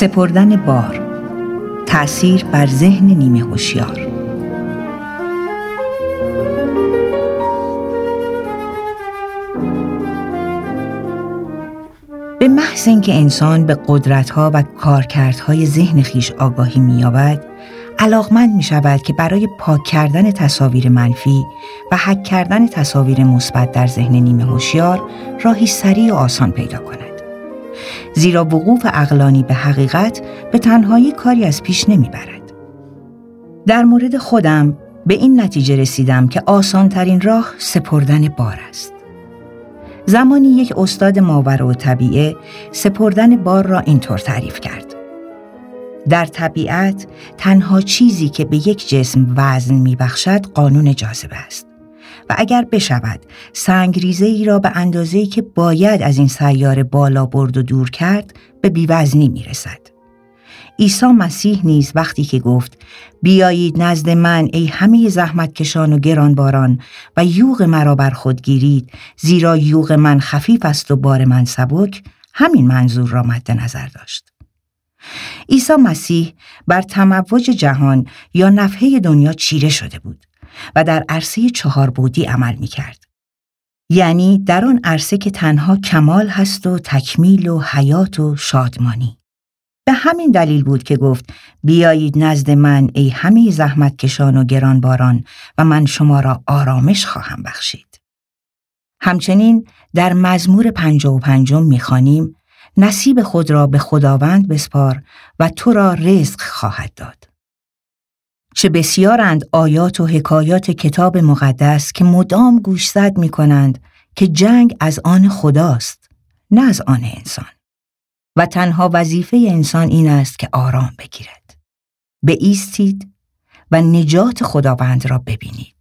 سپردن بار، تأثیر بر ذهن نیمه هوشیار. به محض اینکه انسان به قدرت‌ها و کارکردهای ذهن خویش آگاهی می‌یابد، علاقمند می‌شود که برای پاک کردن تصاویر منفی و حک کردن تصاویر مثبت در ذهن نیمه هوشیار راهی سریع و آسان پیدا کند. زیرا وقوف عقلانی به حقیقت به تنهایی کاری از پیش نمیبرد. در مورد خودم به این نتیجه رسیدم که آسان‌ترین راه سپردن بار است. زمانی یک استاد ماورالطبیعه سپردن بار را اینطور تعریف کرد: در طبیعت تنها چیزی که به یک جسم وزن میبخشد قانون جاذبه است و اگر بشود سنگریزه‌ای را به اندازه‌ای که باید از این سیاره بالا برد و دور کرد به بی‌وزنی میرسد. عیسی مسیح نیز وقتی که گفت بیایید نزد من ای همه زحمتکشان و گرانباران و یوغ مرا بر خود گیرید زیرا یوغ من خفیف است و بار من سبک، همین منظور را مد نظر داشت. عیسی مسیح بر تموج جهان یا نفحه دنیا چیره شده بود و در عرصه 4 بعدی عمل می کرد. یعنی در آن عرصه که تنها کمال هست و تکمیل و حیات و شادمانی. به همین دلیل بود که گفت بیایید نزد من ای همه زحمتکشان و گرانباران و من شما را آرامش خواهم بخشید. همچنین در مزمور 55 می‌خوانیم نصیب خود را به خداوند بسپار و تو را رزق خواهد داد. چه بسیارند آیات و حکایات کتاب مقدس که مدام گوشزد می‌کنند که جنگ از آن خداست، نه از آن انسان. و تنها وظیفه انسان این است که آرام بگیرد. بایستید و نجات خداوند را ببینید.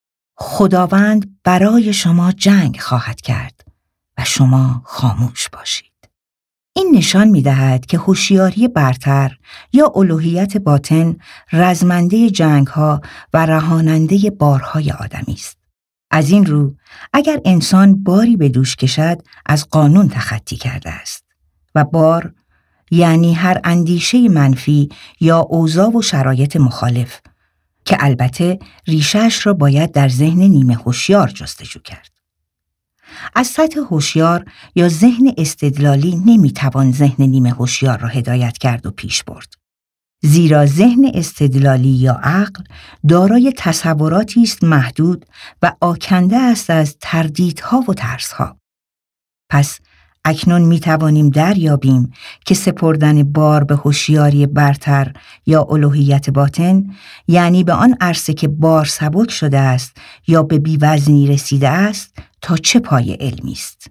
خداوند برای شما جنگ خواهد کرد و شما خاموش باشید. این نشان می‌دهد که هوشیاری برتر یا الوهیت باطن رزمنده جنگ‌ها و رهاننده بارهای آدمی است. از این رو اگر انسان باری به دوش کشد از قانون تخطی کرده است و بار یعنی هر اندیشه منفی یا اوضاع و شرایط مخالف که البته ریشه‌اش را باید در ذهن نیمه هوشیار جستجو کرد. از سطح هوشیار یا ذهن استدلالی نمیتوان ذهن نیمه هوشیار را هدایت کرد و پیش برد. زیرا ذهن استدلالی یا عقل دارای تصوراتی است محدود و آکنده است از تردیدها و ترسها. پس اکنون میتوانیم دریابیم که سپردن بار به هوشیاری برتر یا الوهیت باطن یعنی به آن عرصه که بار سبک شده است یا به بی‌وزنی رسیده است تا چه پای علمی است.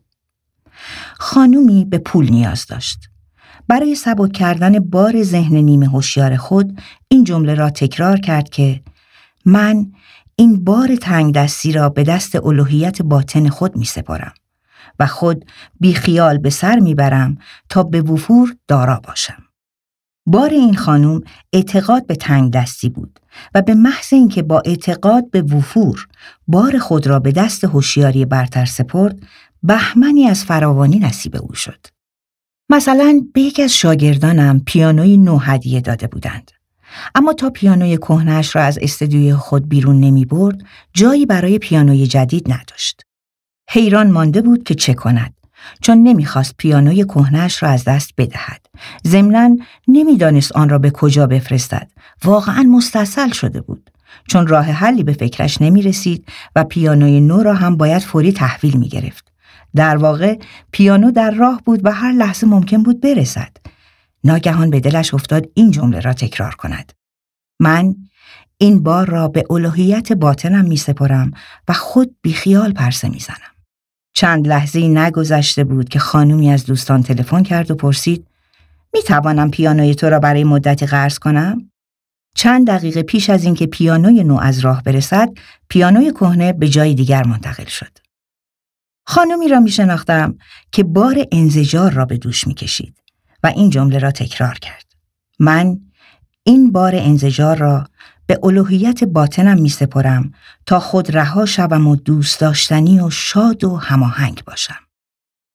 خانومی به پول نیاز داشت. برای سبک کردن بار ذهن نیمه هوشیار خود این جمله را تکرار کرد که من این بار تنگ دستی را به دست الوهیت باطن خود می سپارم و خود بی خیال به سر می برم تا به وفور دارا باشم. بار این خانم اعتقاد به تنگ دستی بود و به محض اینکه با اعتقاد به وفور بار خود را به دست هوشیاری برتر سپرد، بهمنی از فراوانی نصیب او شد. مثلا به یکی از شاگردانم پیانوی نو هدیه داده بودند. اما تا پیانوی کهنه‌اش را از استودیوی خود بیرون نمی برد، جایی برای پیانوی جدید نداشت. حیران مانده بود که چه کند، چون نمیخواست پیانوی کهنه‌اش را از دست بدهد. ضمناً نمیدانست آن را به کجا بفرستد. واقعاً مستعسل شده بود، چون راه حلی به فکرش نمیرسید و پیانوی نو را هم باید فوری تحویل میگرفت. در واقع پیانو در راه بود و هر لحظه ممکن بود برسد. ناگهان به دلش افتاد این جمله را تکرار کند: من این بار را به الوهیت باطنم می سپارم و خود بیخیال پرسه می زنم. چند لحظه‌ای نگذشته بود که خانومی از دوستان تلفن کرد و پرسید: می توانم پیانوی تو را برای مدتی قرض کنم؟ چند دقیقه پیش از اینکه پیانوی نو از راه برسد، پیانوی کهنه به جای دیگر منتقل شد. خانومی را می شناختم که بار انزجار را به دوش می کشید و این جمله را تکرار کرد: من این بار انزجار را به الوهیت باطنم می سپارم تا خود رها شوم و دوست داشتنی و شاد و هماهنگ باشم.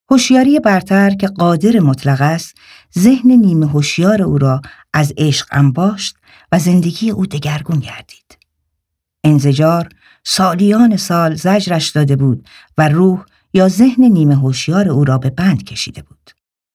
هوشیاری برتر که قادر مطلق است، ذهن نیمه هوشیار او را از عشق انباشت و زندگی او دگرگون گردید. انزجار سالیان سال زجرش داده بود و روح یا ذهن نیمه هوشیار او را به بند کشیده بود.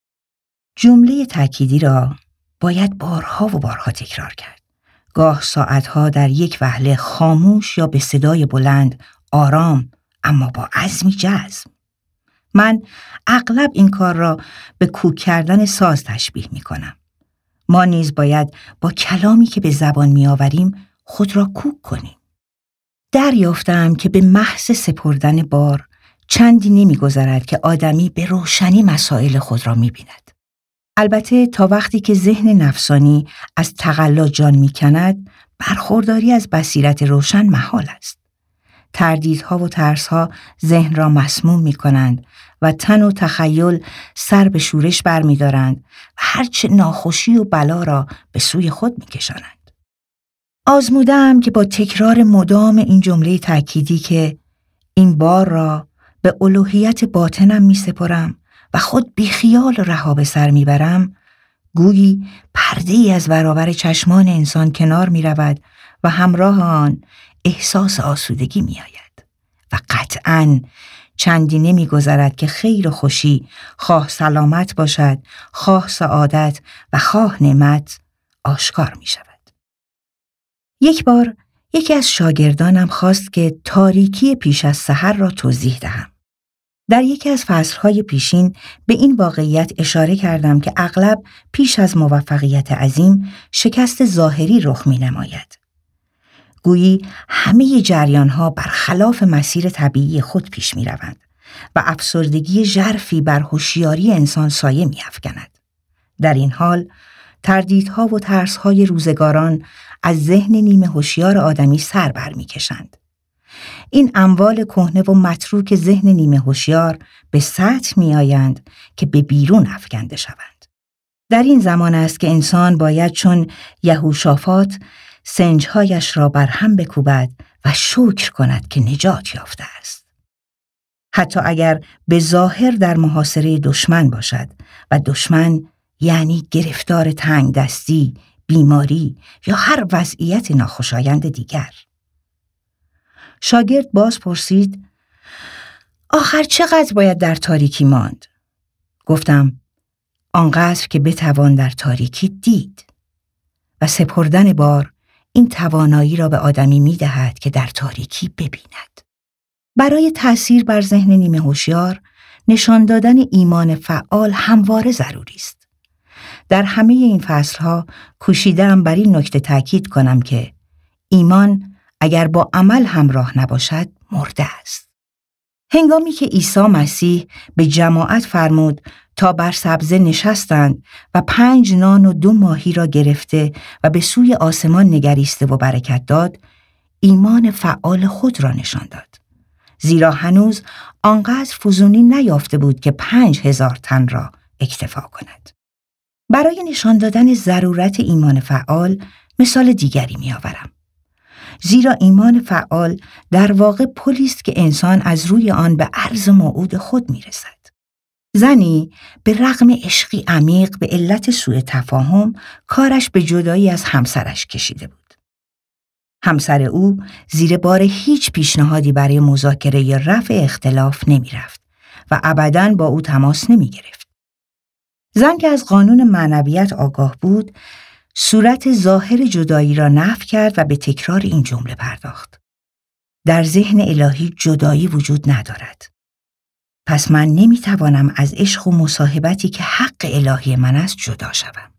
جمله تأکیدی را باید بارها و بارها تکرار کرد. گاه ساعتها در یک وهله خاموش یا به صدای بلند، آرام اما با عزمی جزم. من اغلب این کار را به کوک کردن ساز تشبیه می کنم. ما نیز باید با کلامی که به زبان می آوریم خود را کوک کنیم. دریافتم که به محض سپردن بار چندی نمی گذرد که آدمی به روشنی مسائل خود را می بیند. البته تا وقتی که ذهن نفسانی از تقلا جان می کند، برخورداری از بصیرت روشن محال است. تردیدها و ترسها ذهن را مسموم می کنند و تن و تخیل سر به شورش بر می دارند و هرچه ناخوشی و بلا را به سوی خود می کشانند. آزمودم که با تکرار مدام این جمله تأکیدی که این بار را به الوهیت باطنم می سپرم و خود بیخیال رها به سر می برم، گویی پرده‌ای از برابر چشمان انسان کنار می رود و همراه آن احساس آسودگی می آید و قطعاً چندی نمی گذرد که خیر و خوشی، خواه سلامت باشد، خواه سعادت و خواه نعمت، آشکار می شود. یک بار یکی از شاگردانم خواست که تاریکی پیش از سحر را توضیح دهم. در یکی از فصلهای پیشین به این واقعیت اشاره کردم که اغلب پیش از موفقیت عظیم شکست ظاهری رخ می نماید. گویی همه جریانها برخلاف مسیر طبیعی خود پیش می روند و افسردگی ژرفی بر هوشیاری انسان سایه می افکند. در این حال تردیدها و ترسهای روزگاران از ذهن نیمه هوشیار آدمی سر بر می کشند. این اموال کهنه و متروک ذهن نیمه هوشیار به سطح می آیند که به بیرون افکنده شوند. در این زمان است که انسان باید چون یهوشافات سنجهایش را بر هم بکوبد و شکر کند که نجات یافته است. حتی اگر به ظاهر در محاصره دشمن باشد و دشمن یعنی گرفتار تنگ دستی، بیماری یا هر وضعیت ناخوشایند دیگر. شاگرد باز پرسید: آخر چقدر باید در تاریکی ماند؟ گفتم: آنقدر که بتوان در تاریکی دید. و سپردن بار این توانایی را به آدمی می دهد که در تاریکی ببیند. برای تأثیر بر ذهن نیمه هوشیار، نشان دادن ایمان فعال همواره ضروری است. در همه این فصلها کوشیدم بر این نکته تأکید کنم که ایمان اگر با عمل همراه نباشد مرده است. هنگامی که عیسی مسیح به جماعت فرمود تا بر سبزه نشستند و 5 نان و 2 ماهی را گرفته و به سوی آسمان نگریسته و برکت داد، ایمان فعال خود را نشان داد. زیرا هنوز آنقدر فزونی نیافته بود که 5000 تن را اکتفا کند. برای نشان دادن ضرورت ایمان فعال مثال دیگری می آورم. زیرا ایمان فعال در واقع پلی است که انسان از روی آن به عرض موعود خود می رسد. زنی به رغم عشقی عمیق به علت سوء تفاهم کارش به جدایی از همسرش کشیده بود. همسر او زیر بار هیچ پیشنهادی برای مذاکره یا رفع اختلاف نمی رفت و ابداً با او تماس نمی گرفت. زن که از قانون معنویت آگاه بود، صورت ظاهر جدایی را نفی کرد و به تکرار این جمله پرداخت: در ذهن الهی جدایی وجود ندارد. پس من نمیتوانم از عشق و مصاحبتی که حق الهی من است جدا شوم.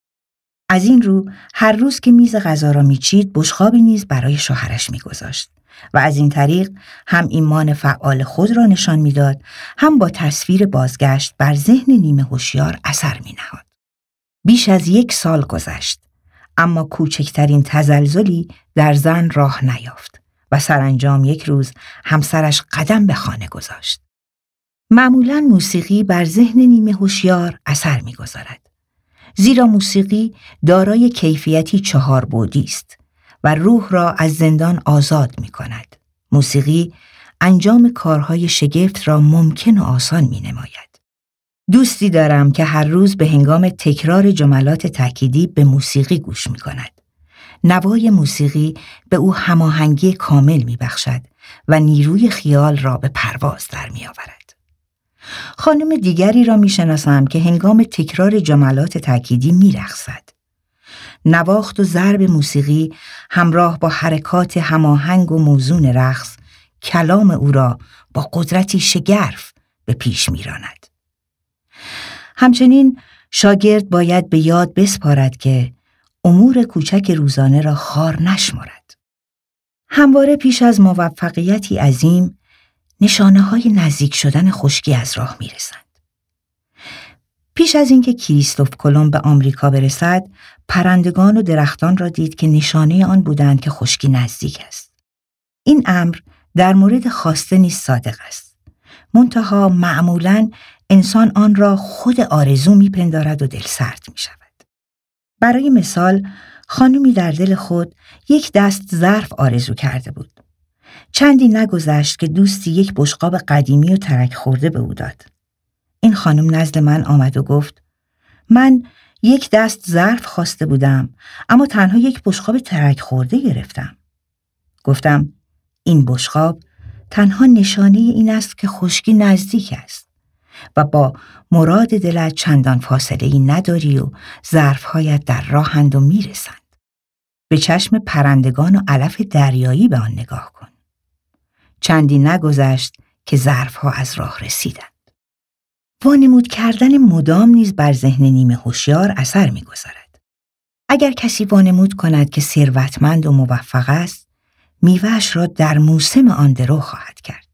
از این رو هر روز که میز غذا را میچید، بشقابی نیز برای شوهرش میگذاشت و از این طریق هم ایمان فعال خود را نشان میداد، هم با تصویر بازگشت بر ذهن نیمه هوشیار اثر مینهاد. بیش از 1 سال گذشت، اما کوچکترین تزلزلی در زن راه نیافت و سرانجام یک روز همسرش قدم به خانه گذاشت. معمولاً موسیقی بر ذهن نیمه هوشیار اثر می‌گذارد، زیرا موسیقی دارای کیفیتی 4 بعدی است و روح را از زندان آزاد می‌کند. موسیقی انجام کارهای شگفت را ممکن و آسان می‌نماید. دوستی دارم که هر روز به هنگام تکرار جملات تأکیدی به موسیقی گوش می کند. نوای موسیقی به او هماهنگی کامل می بخشد و نیروی خیال را به پرواز در می آورد. خانم دیگری را می شناسم که هنگام تکرار جملات تأکیدی می رقصد. نواخت و ضرب موسیقی همراه با حرکات هماهنگ و موزون رقص کلام او را با قدرتی شگرف به پیش می راند. همچنین شاگرد باید به یاد بسپارد که امور کوچک روزانه را خوار نشمارد. همواره پیش از موفقیتی عظیم نشانه‌های نزدیک شدن خشکی از راه می‌رسند. پیش از اینکه کریستوف کلمب به آمریکا برسد، پرندگان و درختان را دید که نشانه آن بودند که خشکی نزدیک است. این امر در مورد خواسته نیز صادق است. منتها معمولاً انسان آن را خود آرزو می‌پندارد و دلسرد می‌شود. برای مثال، خانمی در دل خود یک دست ظرف آرزو کرده بود. چندی نگذشت که دوستی یک بشقاب قدیمی و ترک خورده به او داد. این خانم نزد من آمد و گفت: من یک دست ظرف خواسته بودم، اما تنها یک بشقاب ترک خورده گرفتم. گفتم: این بشقاب تنها نشانه این است که خشکی نزدیک است و با مراد دلت چندان فاصله‌ای نداری و ظرف‌هایت در راهند و میرسند. به چشم پرندگان و علف دریایی به آن نگاه کن. چندی نگذشت که ظرف‌ها از راه رسیدند. وانمود کردن مدام نیز بر ذهن نیمه هوشیار اثر می‌گذارد. اگر کسی وانمود کند که ثروتمند و موفق است، میوه‌اش را در موسم آن درو خواهد کرد.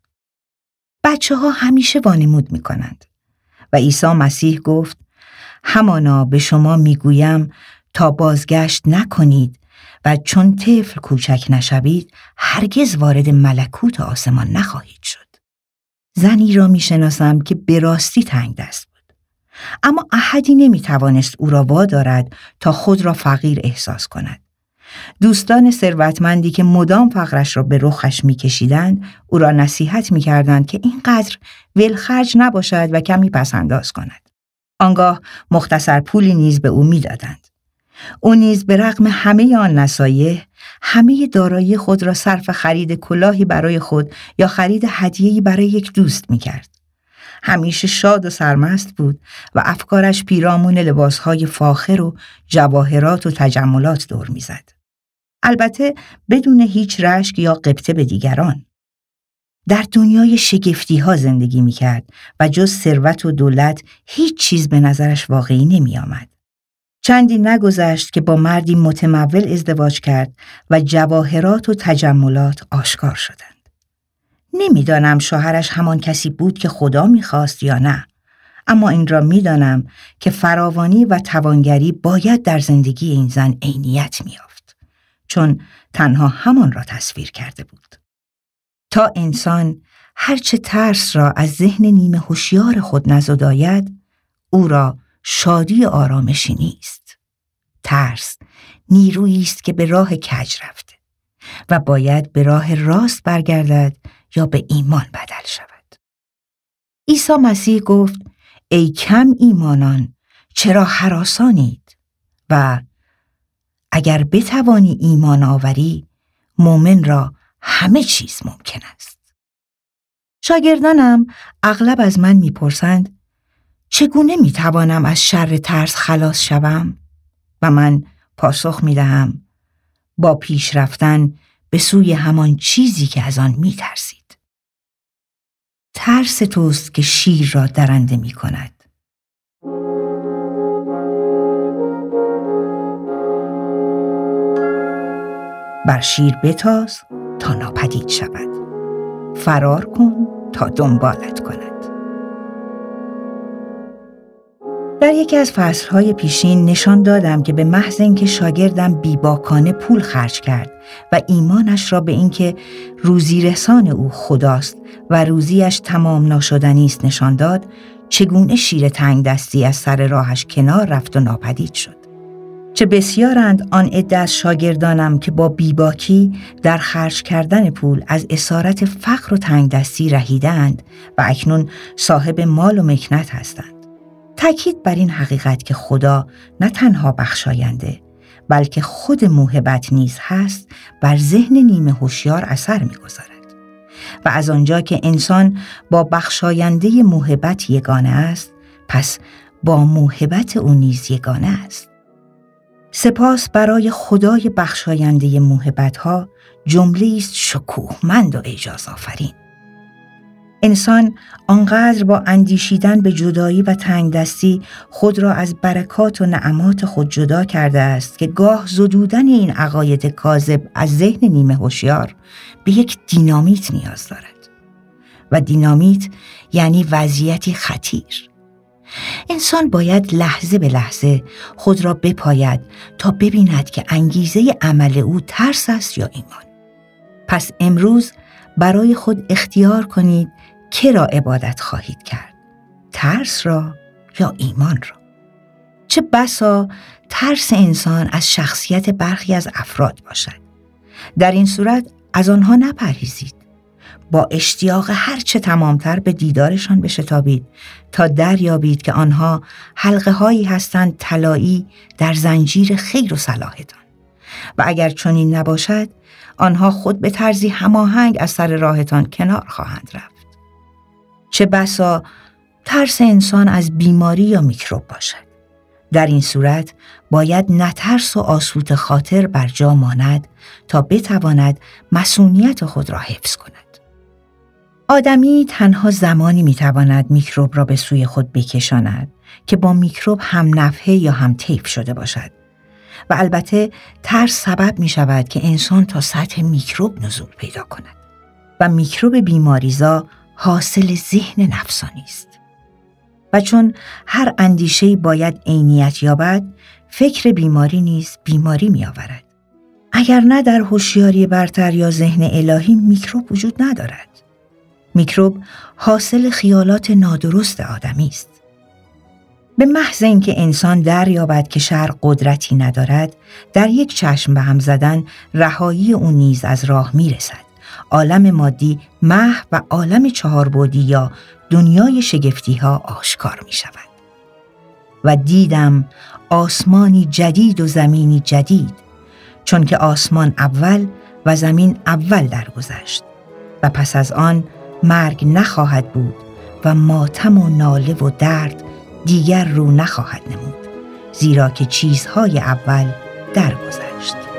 بچه‌ها همیشه وانمود می‌کنند و عیسی مسیح گفت: همانا به شما میگویم تا بازگشت نکنید و چون طفل کوچک نشوید هرگز وارد ملکوت آسمان نخواهید شد. زنی را میشناسم که به راستی تنگ دست بود، اما احدی نمیتوانست او را وادارد تا خود را فقیر احساس کند. دوستان ثروتمندی که مدام فقرش را به رخش میکشیدند او را نصیحت میکردند که اینقدر ولخرج نباشد و کمی پس‌انداز کند. آنگاه مختصر پولی نیز به او میدادند. او نیز به رغم همه آن نصایح همه دارایی خود را صرف خرید کلاهی برای خود یا خرید هدیه‌ای برای یک دوست میکرد. همیشه شاد و سرمست بود و افکارش پیرامون لباسهای فاخر و جواهرات و تجملات دور میزد. البته بدون هیچ رشک یا غبطه به دیگران. در دنیای شگفتی‌ها زندگی می‌کرد و جز ثروت و دولت هیچ چیز به نظرش واقعی نمی‌آمد. چندی نگذشت که با مردی متمول ازدواج کرد و جواهرات و تجملات آشکار شدند. نمی‌دانم شوهرش همان کسی بود که خدا می‌خواست یا نه، اما این را می‌دانم که فراوانی و توانگری باید در زندگی این زن عینیت می‌یافت، چون تنها همان را تصویر کرده بود. تا انسان هرچه ترس را از ذهن نیمه هوشیار خود نزداید، او را شادی آرامشی نیست. ترس نیرویی است که به راه کج رفته و باید به راه راست برگردد یا به ایمان بدل شود. عیسی مسیح گفت: ای کم ایمانان، چرا هراسانید؟ و اگر بتوانی ایمان آوری، مؤمن را همه چیز ممکن است. شاگردانم اغلب از من میپرسند: چگونه میتوانم از شر ترس خلاص شوم؟ و من پاسخ میدهم: با پیش رفتن به سوی همان چیزی که از آن میترسید. ترس توست که شیر را درنده میکند. بر شیر بتاز تا ناپدید شود، فرار کن تا دنبالت کند. در یکی از فصلهای پیشین نشان دادم که به محض اینکه شاگردم بیباکانه پول خرج کرد و ایمانش را به اینکه روزی رسان او خداست و روزیش تمام ناشدنی است نشان داد، چگونه شیر تنگ دستی از سر راهش کنار رفت و ناپدید شد. چه بسیارند آن عده از شاگردانم که با بیباکی در خرج کردن پول از اسارت فقر و تنگ دستی رهیدند و اکنون صاحب مال و مکنت هستند. تأکید بر این حقیقت که خدا نه تنها بخشاینده بلکه خود موهبت نیز هست بر ذهن نیمه هوشیار اثر می‌گذارد و از آنجا که انسان با بخشاینده موهبت یگانه است، پس با موهبت او نیز یگانه است. سپاس برای خدای بخشاینده موهبت‌ها جمله است شکوهمند و اعجاز آفرین. انسان آنقدر با اندیشیدن به جدایی و تنگدستی خود را از برکات و نعمات خود جدا کرده است که گاه زدودن این عقاید کاذب از ذهن نیمه هوشیار به یک دینامیت نیاز دارد و دینامیت یعنی وضعیتی خطیر. انسان باید لحظه به لحظه خود را بپاید تا ببیند که انگیزه عمل او ترس است یا ایمان. پس امروز برای خود اختیار کنید که را عبادت خواهید کرد، ترس را یا ایمان را. چه بسا ترس انسان از شخصیت برخی از افراد باشد. در این صورت از آنها نپرهیزید. با اشتیاق هرچه تمامتر به دیدارشان بشتابید تا دریابید که آنها حلقه هایی هستند طلایی در زنجیر خیر و صلاحتان و اگر چنین نباشد آنها خود به طرزی هماهنگ از سر راهتان کنار خواهند رفت. چه بسا ترس انسان از بیماری یا میکروب باشد. در این صورت باید نترس و آسوده خاطر بر جا ماند تا بتواند مصونیت خود را حفظ کند. آدمی تنها زمانی میتواند میکروب را به سوی خود بکشاند که با میکروب هم نفحه یا هم طیف شده باشد و البته ترس سبب می شود که انسان تا سطح میکروب نزول پیدا کند و میکروب بیماریزا حاصل ذهن نفسانی است. و چون هر اندیشه‌ای باید عینیت یابد، فکر بیماری نیز بیماری می آورد. اگر نه در هوشیاری برتر یا ذهن الهی میکروب وجود ندارد. میکروب حاصل خیالات نادرست آدمی است. به محض اینکه انسان دریابد که شر قدرتی ندارد، در یک چشم به هم زدن رهایی او نیز از راه میرسد. عالم مادی محو و عالم چهاربعدی یا دنیای شگفتی ها آشکار می شود. و دیدم آسمانی جدید و زمینی جدید، چون که آسمان اول و زمین اول درگذشت و پس از آن مرگ نخواهد بود و ماتم و ناله و درد دیگر رو نخواهد نمود، زیرا که چیزهای اول درگذشت.